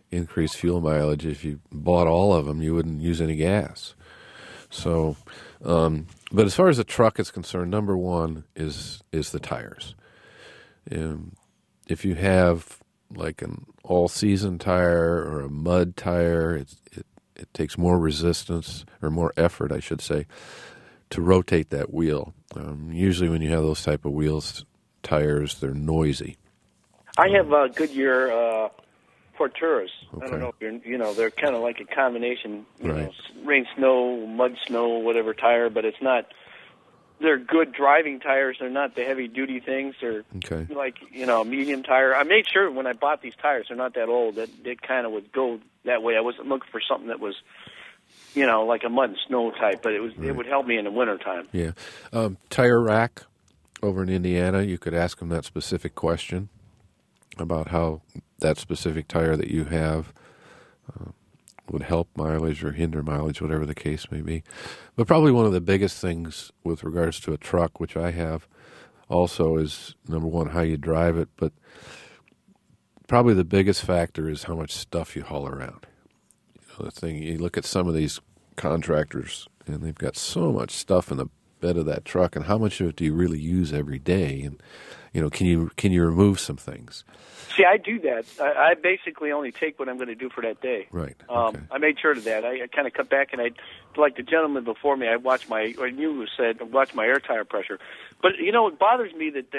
S6: increase fuel mileage. If you bought all of them, you wouldn't use any gas. So, but as far as the truck is concerned, number one is the tires. If you have like an all-season tire or a mud tire, it takes more resistance or more effort, I should say, to rotate that wheel. Usually when you have those type of wheels, tires, they're noisy.
S14: I have Goodyear Forturas. Okay. I don't know if they're kind of like a combination, rain, snow, mud, snow, whatever tire, but it's not. They're good driving tires. They're not the heavy duty things. They're like a medium tire. I made sure when I bought these tires, they're not that old, that they kind of would go that way. I wasn't looking for something that was, like a mud and snow type, but it would help me in the wintertime.
S6: Yeah, Tire Rack over in Indiana, you could ask them that specific question about how that specific tire that you have would help mileage or hinder mileage, whatever the case may be. But probably one of the biggest things with regards to a truck, which I have also, is, number one, how you drive it. But probably the biggest factor is how much stuff you haul around. You look at some of these contractors, and they've got so much stuff in the bed of that truck, and how much of it do you really use every day? And can you remove some things?
S14: See, I do that. I basically only take what I'm going to do for that day.
S6: Right. Okay.
S14: I made sure of that. I kind of cut back, and like the gentleman before me, I watch my air tire pressure. But it bothers me that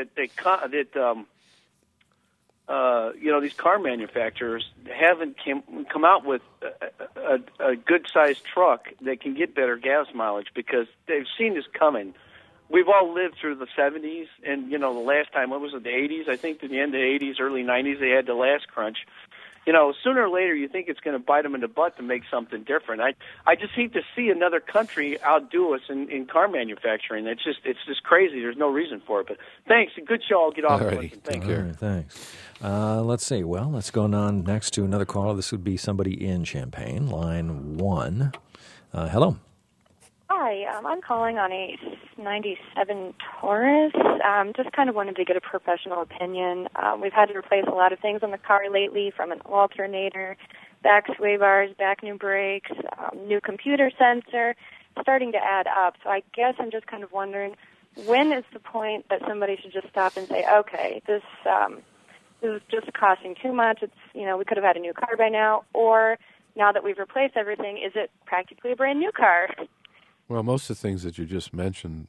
S14: these car manufacturers haven't come out with a good-sized truck that can get better gas mileage, because they've seen this coming. We've all lived through the 70s, and, the last time, what was it, the 80s? I think to the end of the 80s, early 90s, they had the last crunch. Sooner or later, you think it's going to bite them in the butt to make something different. I just hate to see another country outdo us in car manufacturing. It's just crazy. There's no reason for it. But thanks. Good show. I'll get off.
S5: Thank you. All right, thanks. Let's see. Well, let's go on next to another caller. This would be somebody in Champaign, line 1. Hello.
S15: Hi, I'm calling on a 97 Taurus. Just kind of wanted to get a professional opinion. We've had to replace a lot of things on the car lately, from an alternator, back sway bars, back new brakes, new computer sensor, starting to add up. So I guess I'm just kind of wondering, when is the point that somebody should just stop and say, okay, this is just costing too much. It's, we could have had a new car by now, or now that we've replaced everything, is it practically a brand new car?
S6: Well, most of the things that you just mentioned,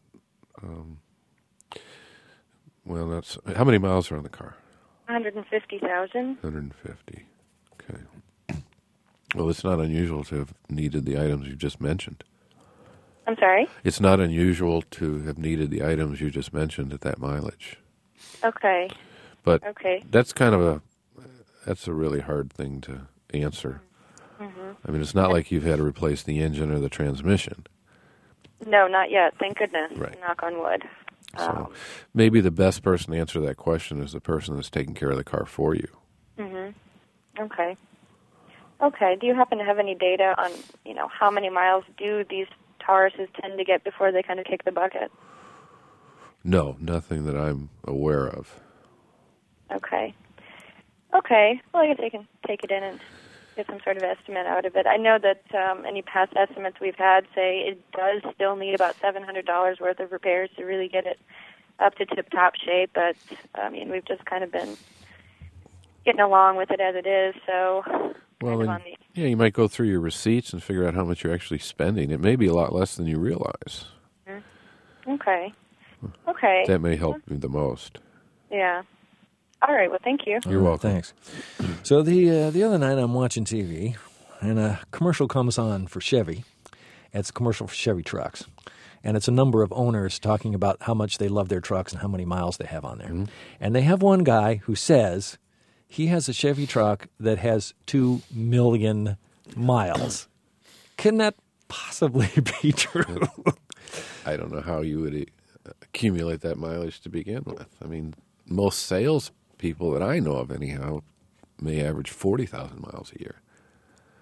S6: that's how many miles are on the car?
S15: 150,000.
S6: 150. Okay. Well, it's not unusual to have needed the items you just mentioned.
S15: I'm sorry?
S6: It's not unusual to have needed the items you just mentioned at that mileage.
S15: Okay.
S6: But that's that's a really hard thing to answer.
S15: Mm-hmm.
S6: I mean, it's not like you've had to replace the engine or the transmission.
S15: No, not yet. Thank goodness.
S6: Right.
S15: Knock on wood.
S6: So maybe the best person to answer that question is the person that's taking care of the car for you.
S15: Mm-hmm. Okay. Okay. Do you happen to have any data on, how many miles do these Tauruses tend to get before they kind of kick the bucket?
S6: No, nothing that I'm aware of.
S15: Okay. Okay. Well, I guess I can take it in and get some sort of estimate out of it. I know that any past estimates we've had say it does still need about $700 worth of repairs to really get it up to tip-top shape, but, we've just kind of been getting along with it as it is, so...
S6: Well, you might go through your receipts and figure out how much you're actually spending. It may be a lot less than you realize.
S15: Mm-hmm. Okay. Okay.
S6: That may help you the most.
S15: Yeah. All right. Well, thank you.
S6: You're welcome.
S5: Thanks. So the other night I'm watching TV, and a commercial comes on for Chevy. It's a commercial for Chevy trucks. And it's a number of owners talking about how much they love their trucks and how many miles they have on there. Mm-hmm. And they have one guy who says he has a Chevy truck that has 2 million miles. Can that possibly be true?
S6: I don't know how you would accumulate that mileage to begin with. I mean, most sales people that I know of anyhow may average 40,000 miles a year.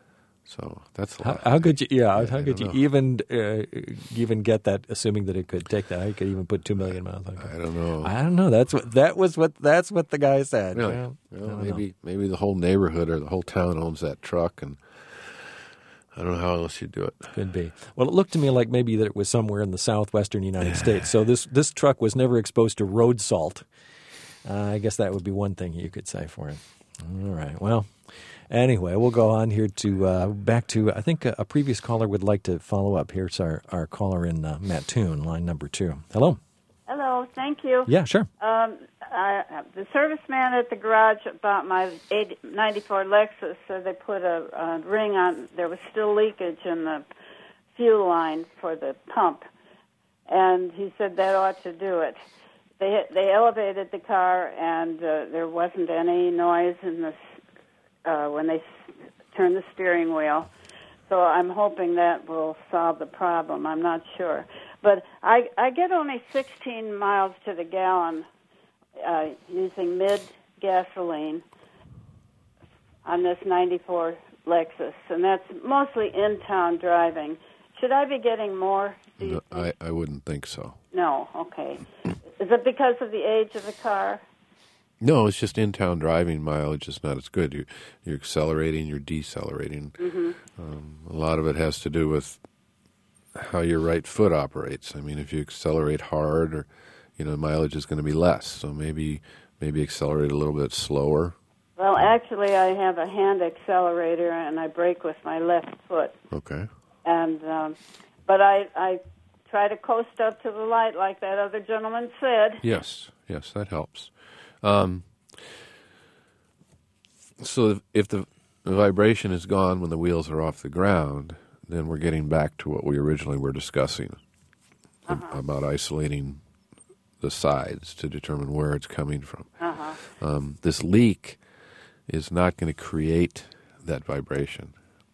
S6: So that's a lot.
S5: How could you? Yeah, how could you even get that? Assuming that it could take that, how you could even put 2 million miles on it?
S6: I don't know.
S5: I don't know. That's what the guy said.
S6: Really?
S5: Well,
S6: maybe the whole neighborhood or the whole town owns that truck, and I don't know how else you do it.
S5: Could be. Well, it looked to me like maybe that it was somewhere in the southwestern United States. So this truck was never exposed to road salt. I guess that would be one thing you could say for it. All right. Well. Anyway, we'll go on here to back to, I think a previous caller would like to follow up. Here's our caller in Mattoon, line number 2. Hello.
S10: Hello, thank you.
S5: Yeah, sure.
S10: The serviceman at the garage bought my 94 Lexus, so they put a ring on. There was still leakage in the fuel line for the pump, and he said that ought to do it. They elevated the car, and there wasn't any noise in the when they turn the steering wheel. So I'm hoping that will solve the problem. I'm not sure. But I get only 16 miles to the gallon using mid-gasoline on this 94 Lexus, and that's mostly in-town driving. Should I be getting more?
S6: No, I wouldn't think so.
S10: No, okay. Is it because of the age of the car?
S6: No, it's just in-town driving mileage is not as good. You're accelerating, you're decelerating.
S10: Mm-hmm.
S6: A lot of it has to do with how your right foot operates. I mean, if you accelerate hard, or mileage is going to be less. So maybe accelerate a little bit slower.
S10: Well, actually, I have a hand accelerator, and I brake with my left foot.
S6: Okay.
S10: And but I try to coast up to the light like that other gentleman said.
S6: Yes, that helps. So if the vibration is gone when the wheels are off the ground, then we're getting back to what we originally were discussing about isolating the sides to determine where it's coming from. This leak is not going to create that vibration.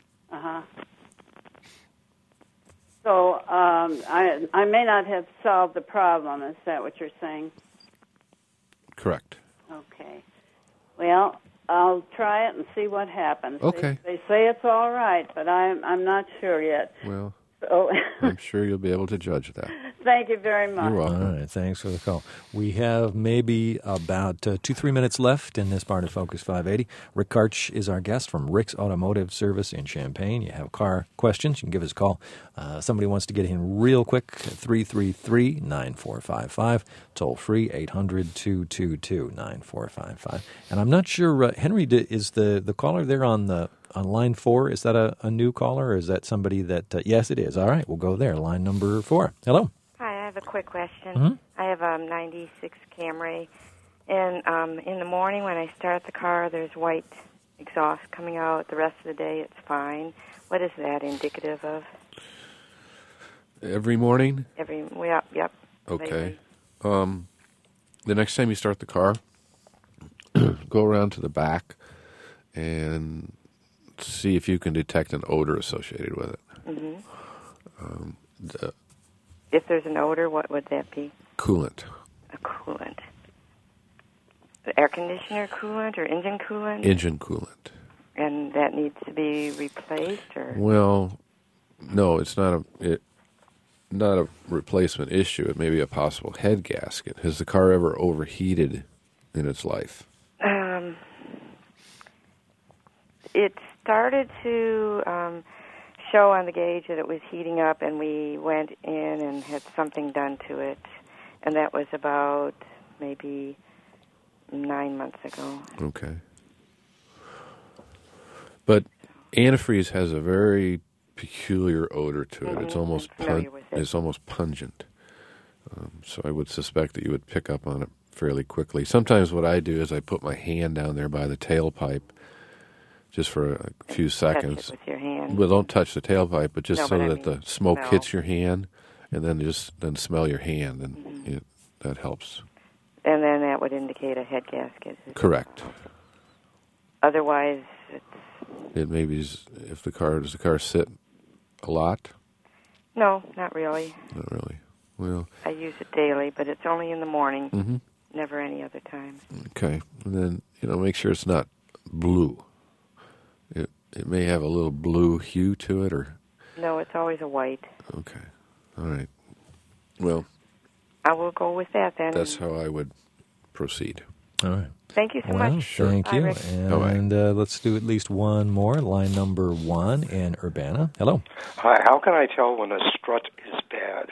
S10: So I may not have solved the problem. Is that what you're saying?
S6: Correct.
S10: Okay. Well, I'll try it and see what happens.
S6: Okay.
S10: They say it's all right, but I'm not sure yet.
S6: Well,
S10: so
S6: I'm sure you'll be able to judge that.
S10: Thank you very much.
S6: You're welcome.
S5: All right, thanks for the call. We have maybe about 2-3 minutes left in this part of Focus 580. Rick Karch is our guest from Rick's Automotive Service in Champaign. You have car questions, you can give us a call. Somebody wants to get in real quick, 333-9455. Toll free, 800-222-9455. And I'm not sure, Henry, is the caller there on line 4? Is that a new caller, or is that somebody that... yes, it is. All right, we'll go there. Line number 4. Hello.
S16: Hi, I have a quick question.
S5: Mm-hmm.
S16: I have a 96 Camry, and in the morning when I start the car, there's white exhaust coming out. The rest of the day, it's fine. What is that indicative of?
S6: Every morning?
S16: Yep.
S6: Okay. The next time you start the car, go around to the back and see if you can detect an odor associated with it.
S16: Mm-hmm. If there's an odor, what would that be?
S6: Coolant.
S16: A coolant. Air conditioner coolant or engine coolant?
S6: Engine coolant.
S16: And that needs to be replaced, or?
S6: Well, no, it's not a replacement issue. It may be a possible head gasket. Has the car ever overheated in its life?
S16: It started to show on the gauge that it was heating up, and we went in and had something done to it, and that was about maybe 9 months ago.
S6: Okay. But antifreeze has a very peculiar odor to it. It's almost it's almost pungent. So I would suspect that you would pick up on it fairly quickly. Sometimes what I do is I put my hand down there by the tailpipe just for a few seconds.
S16: Touch it with your hand.
S6: Well, don't touch the tailpipe, but just so that the smoke
S16: smell.
S6: hits your hand, and then then smell your hand, and that helps.
S16: And then that would indicate a head gasket.
S6: Correct.
S16: Otherwise,
S6: It may be does the car sit a lot?
S16: No, not really.
S6: Not really. Well,
S16: I use it daily, but it's only in the morning.
S6: Mm-hmm.
S16: Never any other time.
S6: Okay, and then make sure it's not blue. It may have a little blue hue to it, or...
S16: No, it's always a white.
S6: Okay. All right. Well...
S16: I will go with that then.
S6: That's how I would proceed.
S5: All right.
S16: Thank you so much.
S5: Sure. Thank you.
S16: Rick.
S5: And let's do at least one more. Line number 1 in Urbana. Hello.
S17: Hi. How can I tell when a strut is bad?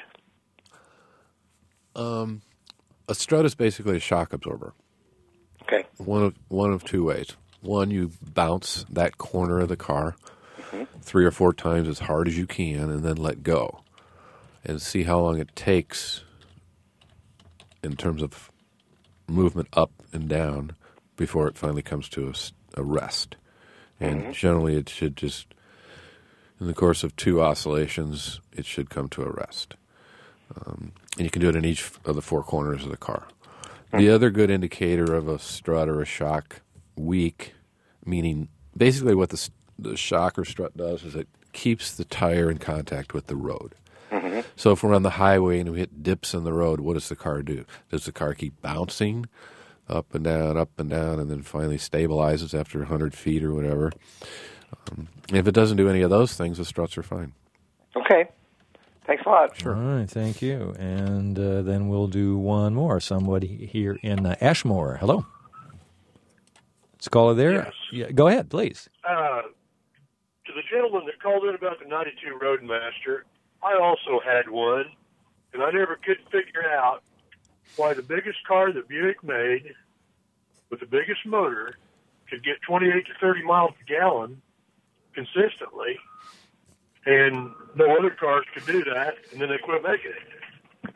S6: A strut is basically a shock absorber.
S17: Okay.
S6: One of two ways. One, you bounce that corner of the car 3 or 4 times as hard as you can, and then let go, and see how long it takes in terms of movement up and down before it finally comes to a rest. And generally it should just, in the course of 2 oscillations, it should come to a rest. And you can do it in each of the 4 corners of the car. The other good indicator of a strut or a shock weak, meaning basically what the shock or strut does is it keeps the tire in contact with the road. So if we're on the highway and we hit dips in the road, what does the car do? Does the car keep bouncing up and down, and then finally stabilizes after 100 feet or whatever? If it doesn't do any of those things, the struts are fine.
S17: Okay. Thanks a lot.
S5: Sure. All right, thank you. And then we'll do one more. Somebody here in Ashmore. Hello. It's caller there.
S18: Yes.
S5: Yeah, go ahead, please.
S18: To the gentleman that called in about the 92 Roadmaster, I also had one, and I never could figure out why the biggest car that Buick made with the biggest motor could get 28 to 30 miles per gallon consistently, and no other cars could do that, and then they quit making it.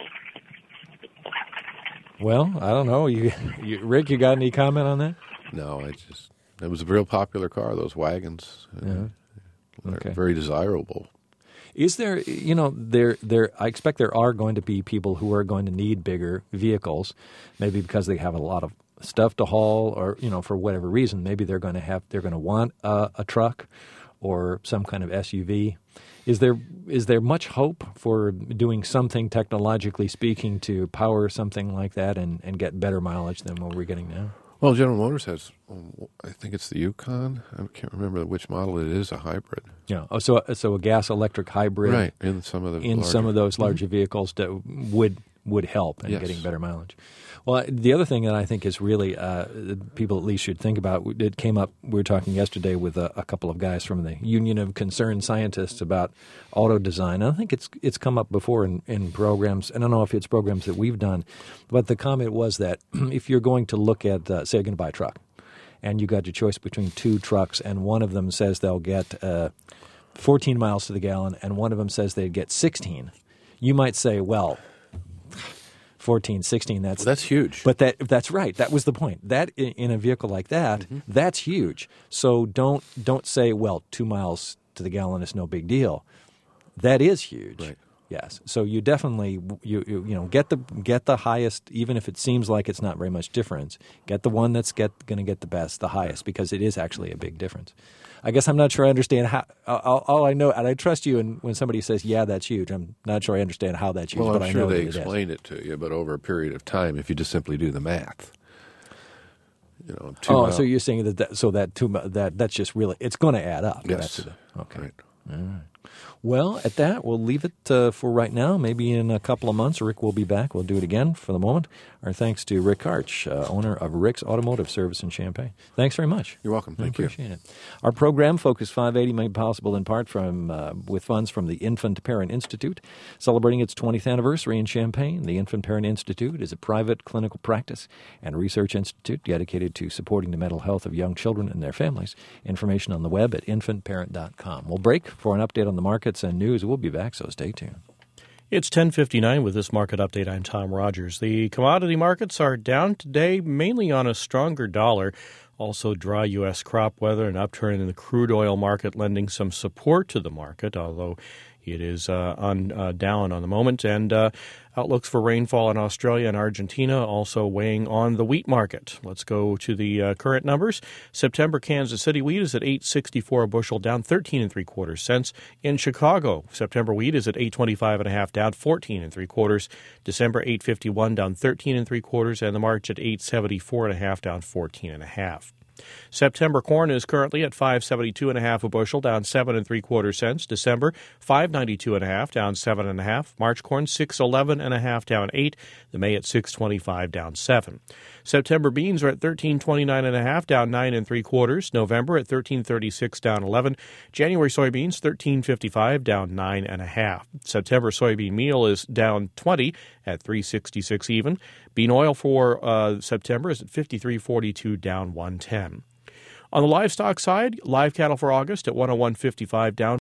S5: Well, I don't know. Rick, you got any comment on that?
S6: No, it was a real popular car, those wagons.
S5: Yeah.
S6: They're very desirable.
S5: Is there, I expect there are going to be people who are going to need bigger vehicles, maybe because they have a lot of stuff to haul or, for whatever reason. Maybe they're going to want a truck or some kind of SUV. Is there much hope for doing something technologically speaking to power something like that and get better mileage than what we're getting now?
S6: Well, General Motors has, I think it's the Yukon. I can't remember which model it is, a hybrid.
S5: Yeah. Oh, so a gas-electric hybrid.
S6: Right, in some of
S5: those larger vehicles that would help in getting better mileage. Well, the other thing that I think is really people at least should think about, it came up, we were talking yesterday with a couple of guys from the Union of Concerned Scientists about auto design. I think it's come up before in programs. I don't know if it's programs that we've done, but the comment was that if you're going to look at, say you're going to buy a truck, and you got your choice between 2 trucks, and one of them says they'll get 14 miles to the gallon, and one of them says they'd get 16, you might say, well, 14, 16, that's
S6: huge.
S5: But that's right. That was the point. That in a vehicle like that, that's huge. So don't say, well, 2 miles to the gallon is no big deal. That is huge.
S6: Right.
S5: Yes. So you definitely get the highest, even if it seems like it's not very much difference. Get the one that's going to get the best, the highest, because it is actually a big difference. I guess I'm not sure I understand how. All I know, and I trust you. And when somebody says, "Yeah, that's huge," I'm not sure I understand how that's huge.
S6: Well,
S5: but
S6: I'm
S5: I
S6: sure
S5: know
S6: they
S5: that
S6: explained it to you, but over a period of time, if you just simply do the math, 2
S5: miles. So you're saying that's just really it's going to add up.
S6: Yes.
S5: Okay.
S6: Right.
S5: All right. Well, at that, we'll leave it for right now. Maybe in a couple of months, Rick will be back. We'll do it again. For the moment, our thanks to Rick Karch, owner of Rick's Automotive Service in Champaign. Thanks very much.
S6: You're welcome. Thank you.
S5: Appreciate it. Our program, Focus 580, made possible in part with funds from the Infant Parent Institute, celebrating its 20th anniversary in Champaign. The Infant Parent Institute is a private clinical practice and research institute dedicated to supporting the mental health of young children and their families. Information on the web at infantparent.com. We'll break for an update on the markets and news. We'll be back, so stay tuned.
S19: It's 10:59 with this market update. I'm Tom Rogers. The commodity markets are down today, mainly on a stronger dollar. Also, dry U.S. crop weather, an upturn in the crude oil market lending some support to the market, although it is down on the moment. And outlooks for rainfall in Australia and Argentina also weighing on the wheat market. Let's go to the current numbers. September Kansas City wheat is at $8.64 a bushel, down 13 3/4 cents. In Chicago, September wheat is at $8.25.5, down 14 3/4. December $8.51, down 13 3/4, and the March at $8.74.5, down 14.5. September corn is currently at $5.72.5 a bushel, down 7 3/4 cents. December $5.92.5, down 7.5. March corn $6.11.5, down 8. The May at $6.25, down 7. September beans are at $13.29.5, down 9 3/4. November at $13.36, down 11. January soybeans $13.55, down 9.5. September soybean meal is down 20 at $3.66 even. Bean oil for September is at $53.42, down 1.10. On the livestock side, live cattle for August at $101.55, down